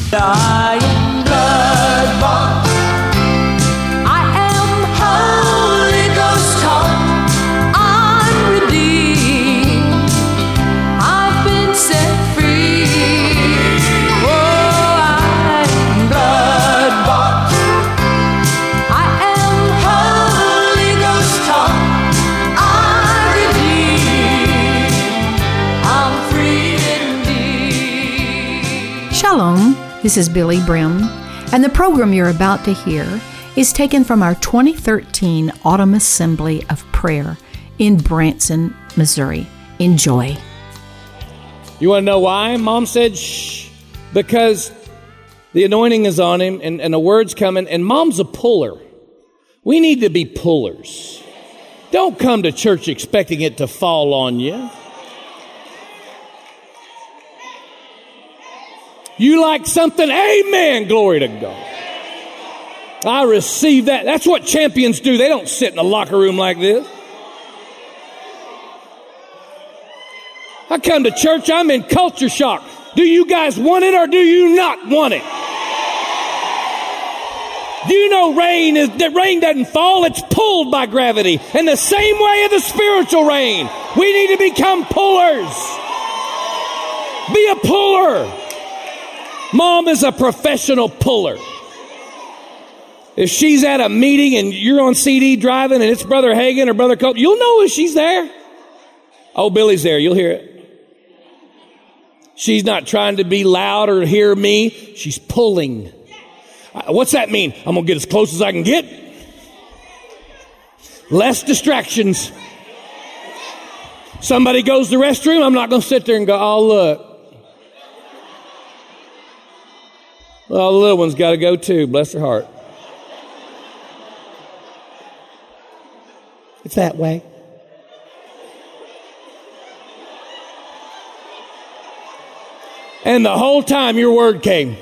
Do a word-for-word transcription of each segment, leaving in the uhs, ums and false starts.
I am blood-bought. I am Holy Ghost taught. I'm redeemed. I've been set free. Oh, I am blood-bought. I am Holy Ghost taught. I'm redeemed. I'm free indeed. Shalom. This is Billy Brim, and the program you're about to hear is taken from our twenty thirteen Autumn Assembly of Prayer in Branson, Missouri. Enjoy. You want to know why? Mom said, shh, because the anointing is on him, and, and the word's coming, and Mom's a puller. We need to be pullers. Don't come to church expecting it to fall on you. You like something? Amen. Glory to God. I receive that. That's what champions do. They don't sit in a locker room like this. I come to church, I'm in culture shock. Do you guys want it or do you not want it? Do you know rain is that rain doesn't fall, it's pulled by gravity. And the same way of the spiritual rain. We need to become pullers. Be a puller. Mom is a professional puller. If she's at a meeting and you're on C D driving and it's Brother Hagin or Brother Cope, you'll know if she's there. Oh, Billy's there. You'll hear it. She's not trying to be loud or hear me. She's pulling. What's that mean? I'm going to get as close as I can get. Less distractions. Somebody goes to the restroom. I'm not going to sit there and go, oh, look. Well, the little one's got to go too. Bless her heart. It's that way. And the whole time your word came.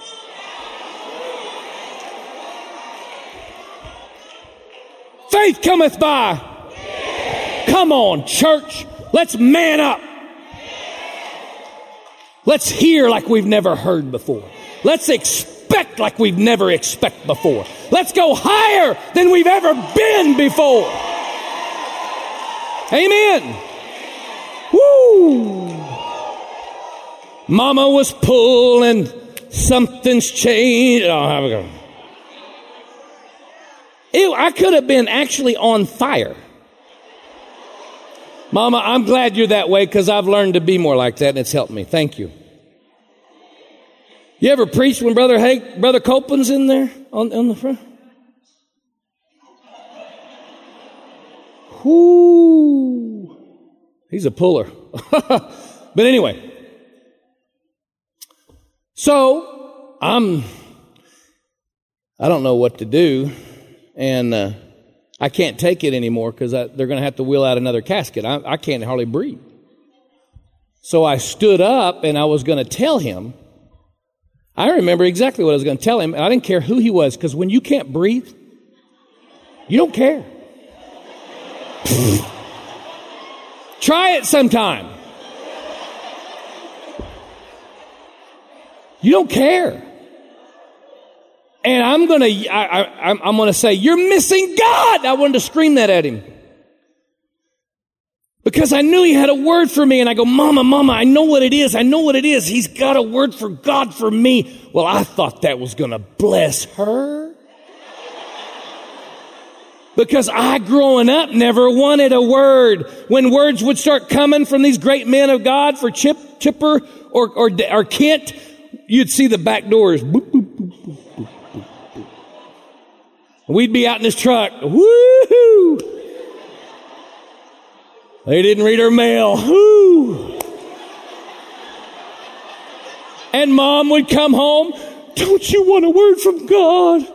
Faith cometh by. Come on, church. Let's man up. Let's hear like we've never heard before. Let's expect like we've never expected before. Let's go higher than we've ever been before. Amen. Woo. Mama was pulling. Something's changed. Oh, have a go. Ew, I could have been actually on fire. Mama, I'm glad you're that way because I've learned to be more like that and it's helped me. Thank you. You ever preach when Brother Hake, Brother Copeland's in there on, on the front? Whoo. He's a puller. But anyway. So, I'm, I don't know what to do. And uh, I can't take it anymore because they're going to have to wheel out another casket. I, I can't hardly breathe. So I stood up and I was going to tell him. I remember exactly what I was going to tell him. And I didn't care who he was because when you can't breathe, you don't care. Try it sometime. You don't care. And I'm going to, I, I, I'm going to say, you're missing God. I wanted to scream that at him. Because I knew he had a word for me. And I go, Mama, Mama, I know what it is. I know what it is. He's got a word for God for me. Well, I thought that was going to bless her. Because I, growing up, never wanted a word. When words would start coming from these great men of God for Chip, Chipper or, or, or Kent, you'd see the back doors. Boop, boop, boop, boop, boop, boop, boop. We'd be out in his truck. Woo-hoo! They didn't read her mail. Woo! And Mom would come home. Don't you want a word from God?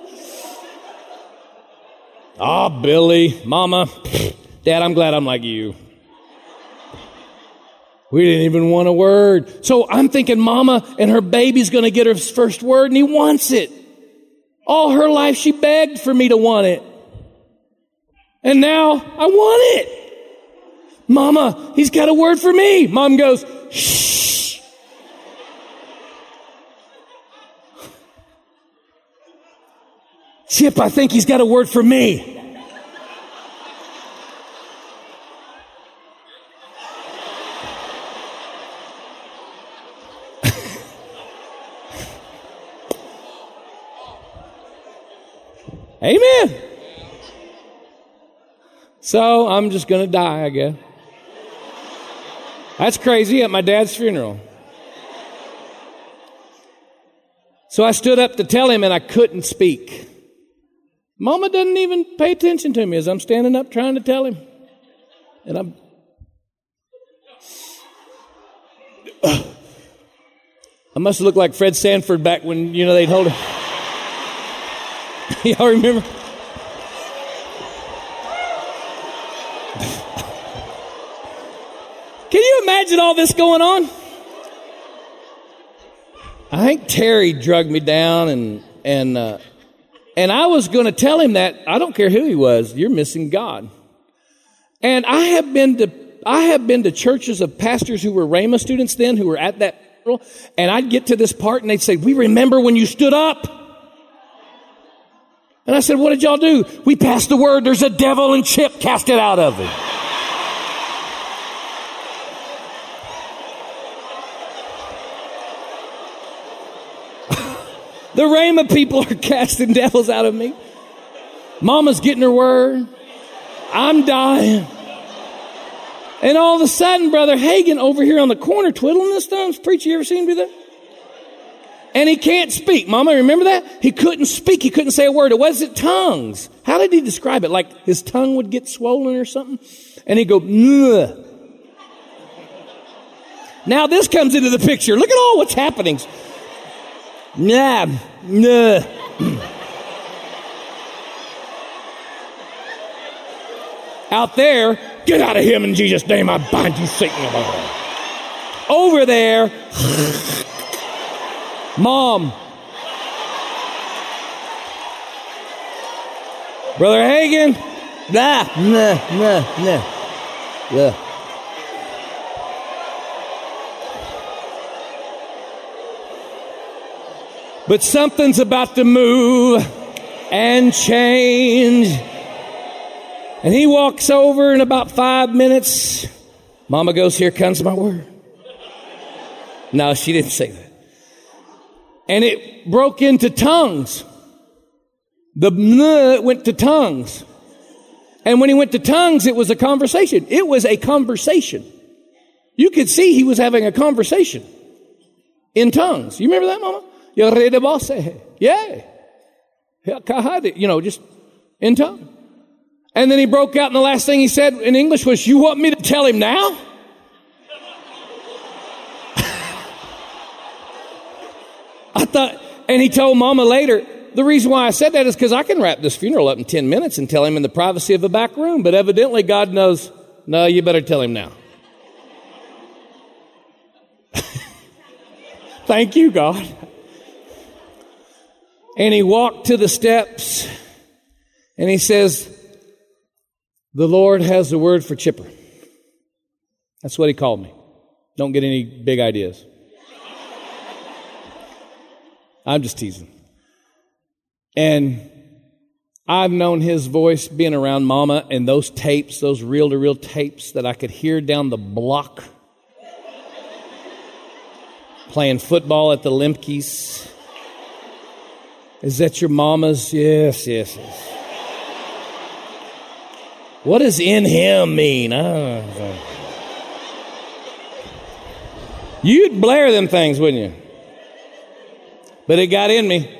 Ah, oh, Billy, Mama, Dad, I'm glad I'm like you. We didn't even want a word. So I'm thinking Mama and her baby's going to get her first word, and he wants it. All her life she begged for me to want it. And now I want it. Mama, he's got a word for me. Mom goes, shh. Chip, I think he's got a word for me. Amen. So I'm just going to die, I guess. That's crazy at my dad's funeral. So I stood up to tell him and I couldn't speak. Mama doesn't even pay attention to me as I'm standing up trying to tell him. And I'm... I must have looked like Fred Sanford back when, you know, they'd hold him. Y'all remember? Can you imagine all this going on? I think Terry drugged me down, and and uh, and I was going to tell him that I don't care who he was, you're missing God. And I have been to I have been to churches of pastors who were Rhema students then, who were at that funeral, and I'd get to this part, and they'd say, "We remember when you stood up." And I said, "What did y'all do?" "We passed the word. There's a devil, and Chip cast it out of him." The Rhema people are casting devils out of me. Mama's getting her word. I'm dying. And all of a sudden, Brother Hagin over here on the corner twiddling his thumbs. Preacher, you ever seen him do that? And he can't speak. Mama, remember that? He couldn't speak. He couldn't say a word. It wasn't tongues. How did he describe it? Like his tongue would get swollen or something? And he'd go, "Nuh." Now this comes into the picture. Look at all what's happening. Nah, nah. Out there, "Get out of him in Jesus' name. I bind you, Satan." Over there, Mom. Brother Hagin, nah, nah, nah, nah, yeah. But something's about to move and change. And he walks over in about five minutes. Mama goes, "Here comes my word." No, she didn't say that. And it broke into tongues. The "nuh" went to tongues. And when he went to tongues, it was a conversation. It was a conversation. You could see he was having a conversation in tongues. You remember that, Mama? Yeah. You know, just in tongue. And then he broke out, and the last thing he said in English was, "You want me to tell him now?" I thought, and he told Mama later, the reason why I said that is because I can wrap this funeral up in ten minutes and tell him in the privacy of a back room. But evidently God knows, no, you better tell him now. Thank you, God. And he walked to the steps and he says, "The Lord has a word for Chipper." That's what he called me. Don't get any big ideas. I'm just teasing. And I've known his voice being around Mama and those tapes, those reel-to-reel tapes that I could hear down the block. Playing football at the Lemke's. "Is that your mama's?" "Yes, yes, yes." What does "in him" mean? I don't know. You'd blare them things, wouldn't you? But it got in me.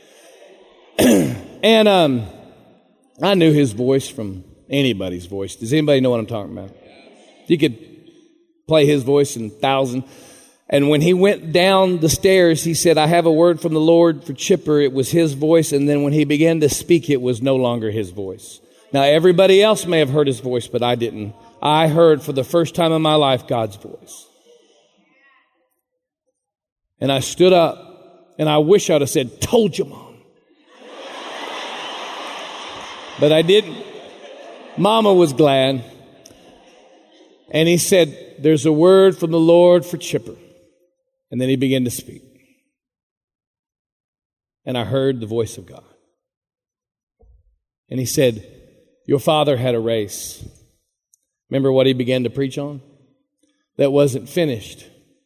And um, I knew his voice from anybody's voice. Does anybody know what I'm talking about? You could play his voice in a thousand. And when he went down the stairs, he said, "I have a word from the Lord for Chipper." It was his voice. And then when he began to speak, it was no longer his voice. Now, everybody else may have heard his voice, but I didn't. I heard for the first time in my life God's voice. And I stood up, and I wish I'd have said, "Told you, Mom." But I didn't. Mama was glad. And he said, "There's a word from the Lord for Chipper." And then he began to speak. And I heard the voice of God. And he said, your father had a race. Remember what he began to preach on? That wasn't finished.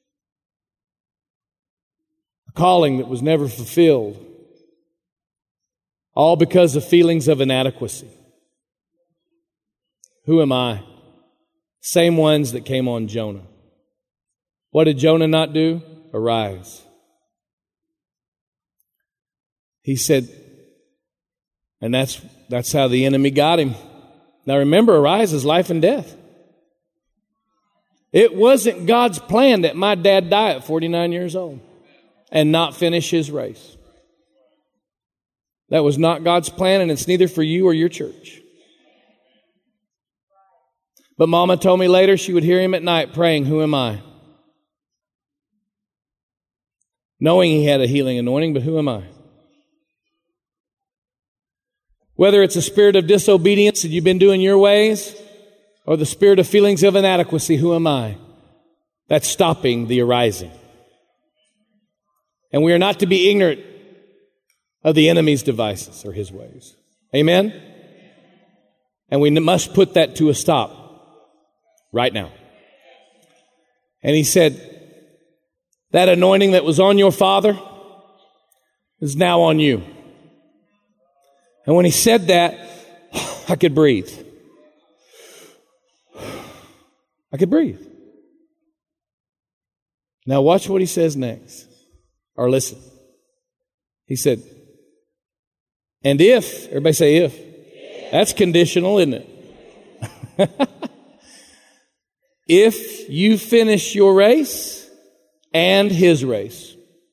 A calling that was never fulfilled. All because of feelings of inadequacy. Who am I? Same ones that came on Jonah. What did Jonah not do? Arise. He said, and that's that's how the enemy got him. Now remember, arise is life and death. It wasn't God's plan that my dad die at forty-nine years old and not finish his race. That was not God's plan, and it's neither for you or your church. But Mama told me later she would hear him at night praying, who am I? Knowing he had a healing anointing, but who am I? Whether it's a spirit of disobedience that you've been doing your ways, or the spirit of feelings of inadequacy, who am I? That's stopping the arising. And we are not to be ignorant of the enemy's devices or his ways. Amen? And we must put that to a stop right now. And he said, that anointing that was on your father is now on you. And when he said that, I could breathe. I could breathe. Now watch what he says next. Or listen. He said, and if, everybody say if. That's conditional, isn't it? If you finish your race and his race.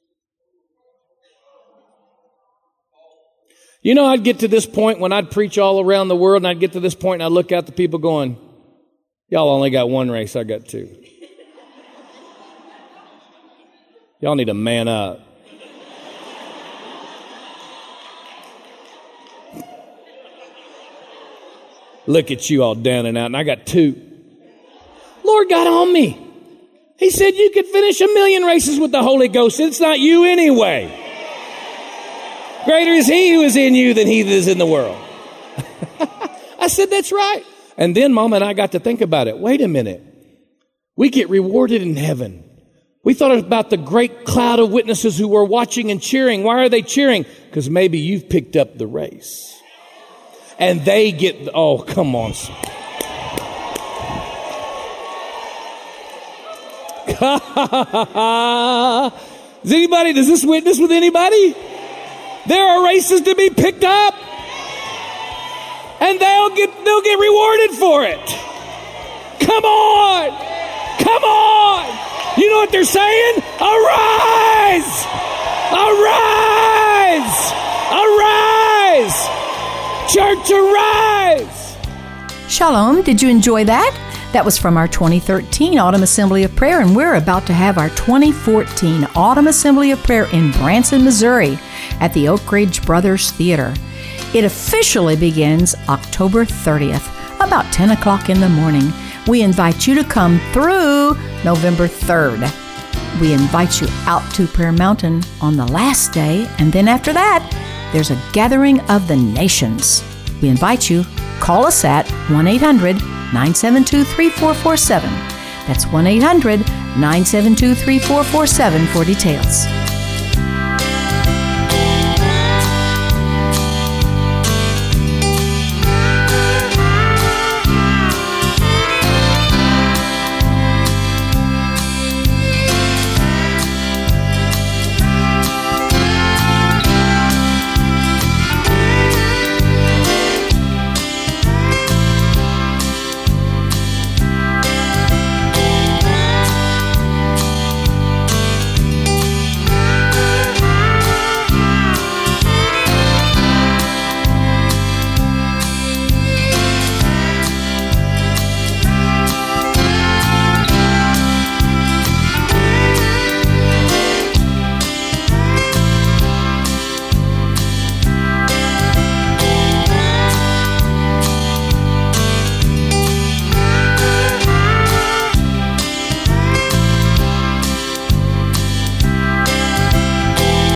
You know, I'd get to this point when I'd preach all around the world, and I'd get to this point and I'd look at the people going, y'all only got one race, I got two. Y'all need to man up. Look at you all down and out, and I got two. Lord got on me. He said you could finish a million races with the Holy Ghost. It's not you anyway. Greater is he who is in you than he that is in the world. I said, that's right. And then Mama and I got to think about it. Wait a minute. We get rewarded in heaven. We thought about the great cloud of witnesses who were watching and cheering. Why are they cheering? Because maybe you've picked up the race. And they get, oh, come on. Does anybody, does this witness with anybody? There are races to be picked up. And they'll get, they'll get rewarded for it. Come on. Come on. You know what they're saying? Arise. Arise. Arise. Church, arise. Shalom. Did you enjoy that? That was from our twenty thirteen Autumn Assembly of Prayer, and we're about to have our twenty fourteen Autumn Assembly of Prayer in Branson, Missouri at the Oak Ridge Brothers Theater. It officially begins October thirtieth, about ten o'clock in the morning. We invite you to come through November third. We invite you out to Prayer Mountain on the last day, and then after that, there's a gathering of the nations. We invite you. Call us at one eight hundred nine seven two three four four seven. That's one eight hundred nine seven two three four four seven for details.